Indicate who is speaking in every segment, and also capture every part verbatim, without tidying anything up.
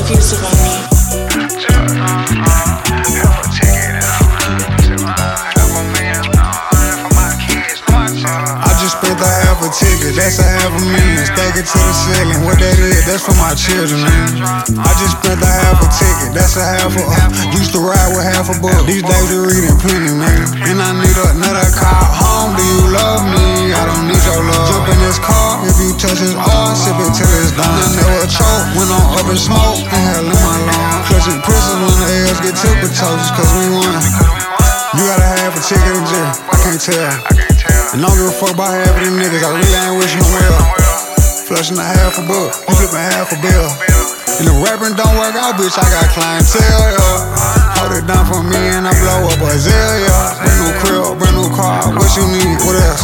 Speaker 1: exclusive on me.
Speaker 2: I just spent a half a ticket, that's a half a million. Stack it to the ceiling, what that is, that's for my children, man. I just spent a half a ticket, that's a half a uh, used to ride with half a book. These days we reading plenty, man. And I need another car home, do you love me? I don't need your love. Jump in this car, if you touch this arm, sip it till it's done. I never choke, when I'm up in smoke, inhale in my lungs. Clutching pistols when the L's get tippy toes, cause we won. You gotta have a ticket in jail, I can't tell. And I don't give a fuck about half of them niggas, I really ain't wishing them well. Flushing a half a book, you flipping half a bill. And the rapping don't work out, bitch, I got clientele, yeah. Hold it down for me and I blow up a zell, yeah. Brand new crib, brand new car, what you need, what else?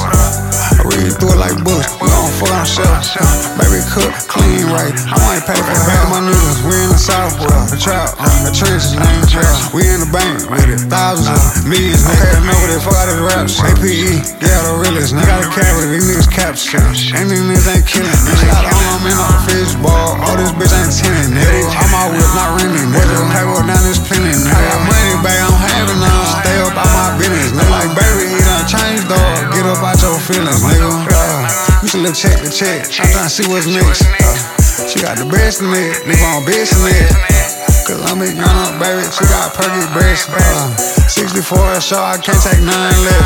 Speaker 2: I read through it like Bush, we gon' fuck on shelf. Baby cook, clean right, I might pay for half my niggas. We in the South, well, the trap, the trenches, name trap. We in the bank with it, thousands of millions. Okay, I know what they fuck out this rap shit. A P E, yeah, the realest. Nigga got a cavity, these niggas capture. And these niggas ain't killing. Niggas got on them in a fishball. All this bitch ain't tinning, nigga. I'm out with not renting, nigga. Paper down this plenty, nigga. I got money back, I'm having none. Stay up out my business, nigga. Like, baby, he done changed, dog. Get up out your feelings, nigga. Uh, you should look check to check. I'm trying to see what's next. Uh, she got the best in it, leave on best in it. Cause I'm a young up, baby. She got perky breasts. Uh, sixty-four shot, I can't take none less.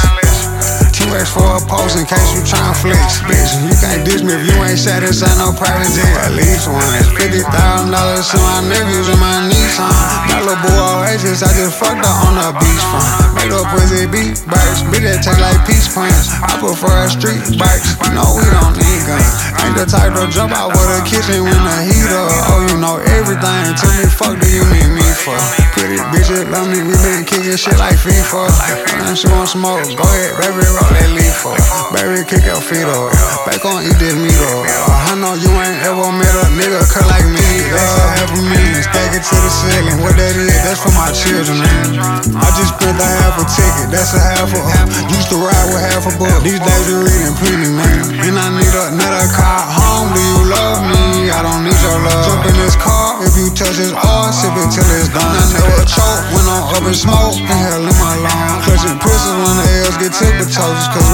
Speaker 2: two X for a post in case you tryna flex. Bitch, you can't diss me if you ain't satisfied, no private jet. At least one. fifty thousand dollars to my nephews and my niece, huh? That little boy Oasis, I just fucked her on the beach front. Made up pussy beat bites, bitch that take like peach prints. I prefer street bikes, you know we don't need guns. Ain't the type to jump out with a kitchen when the heat up. Oh, you know everything, tell me fuck do you need me for? Pretty bitches love me, we been kicking shit like FIFA. And she want smoke, go ahead, baby, roll that leaf for. Baby, kick your feet up, back on eat this meat up. I know you ain't ever met a nigga cut like me. That's a half a million, stack it to the ceiling. What that is, that's for my children, man. I just spent a half a ticket, that's a half a uh, used to ride with half a book. These days we reading plenty, man. And I need another car home, do you love me? I don't need your love. Jump in this car, if you touch this arm, sip it till it's done. I never choke when I'm up in smoke, inhale in my lungs. Clutching pistols when the L's get tippy toes, cause